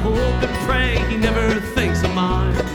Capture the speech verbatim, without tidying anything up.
hope and pray he never thinks of mine.